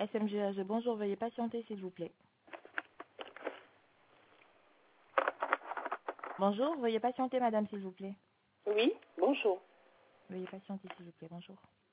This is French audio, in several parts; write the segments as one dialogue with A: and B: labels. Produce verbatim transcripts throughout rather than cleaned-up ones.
A: S M G A G, bonjour, veuillez patienter s'il vous plaît. Bonjour, veuillez patienter madame s'il vous plaît.
B: Oui, bonjour.
A: Veuillez patienter s'il vous plaît, bonjour.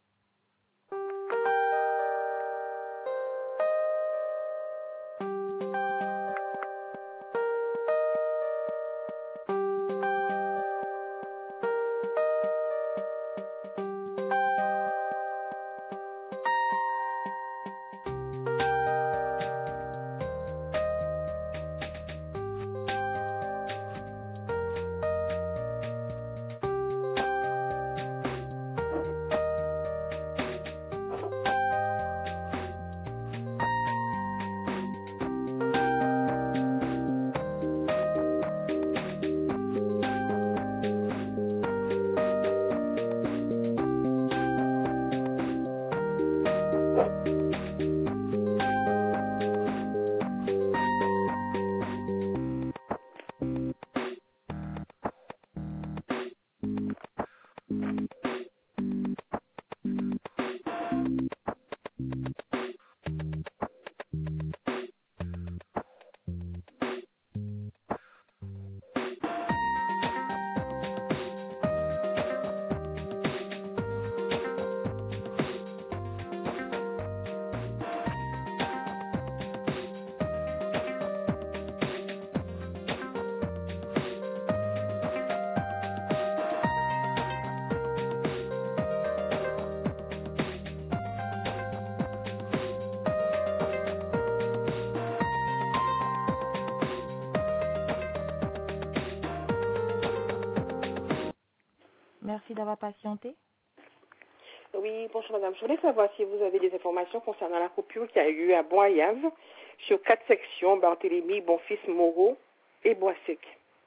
A: Merci d'avoir patienté.
B: Oui, bonjour madame. Je voulais savoir si vous avez des informations concernant la coupure qu'il y a eu à Bois-Yave sur quatre sections, Barthélemy, Bonfils, Moreau et Bois-Sec.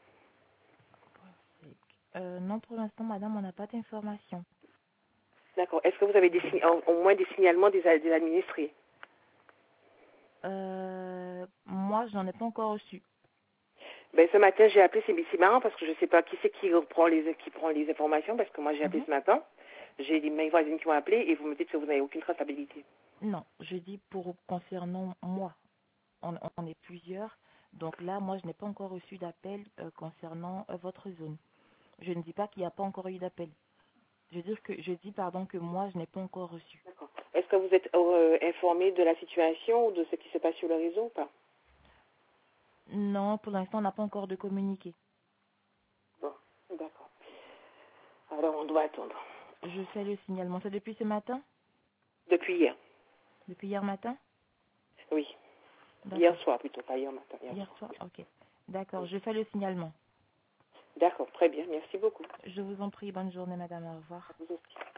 A: Euh, non, pour l'instant, madame, on n'a pas d'informations.
B: D'accord. Est-ce que vous avez des, au moins des signalements des, des administrés?
A: Euh, moi, je n'en ai pas encore reçu.
B: Ben, ce matin, j'ai appelé, c'est marrant parce que je ne sais pas qui c'est qui reprend les, qui prend les informations parce que moi, j'ai appelé
A: Mm-hmm.
B: ce matin. J'ai des mes voisines qui m'ont appelé et vous me dites que vous n'avez aucune traçabilité.
A: Non, je dis pour concernant moi. On, on est plusieurs. Donc là, moi, je n'ai pas encore reçu d'appel euh, concernant euh, votre zone. Je ne dis pas qu'il n'y a pas encore eu d'appel. Je dis que je dis pardon que moi, je n'ai pas encore reçu.
B: D'accord. Est-ce que vous êtes euh, informé de la situation ou de ce qui se passe sur le réseau ou pas?
A: Non, pour l'instant, on n'a pas encore de communiqué.
B: Bon, d'accord. Alors, on doit attendre.
A: Je fais le signalement. C'est depuis ce matin?
B: Depuis hier.
A: Depuis hier matin?
B: Oui. Hier
A: D'accord.
B: soir plutôt, pas hier matin. Hier,
A: Hier
B: soir.
A: soir, ok. D'accord, je fais le signalement.
B: D'accord, très bien. Merci beaucoup.
A: Je vous en prie, bonne journée, madame, au revoir.
B: À vous aussi.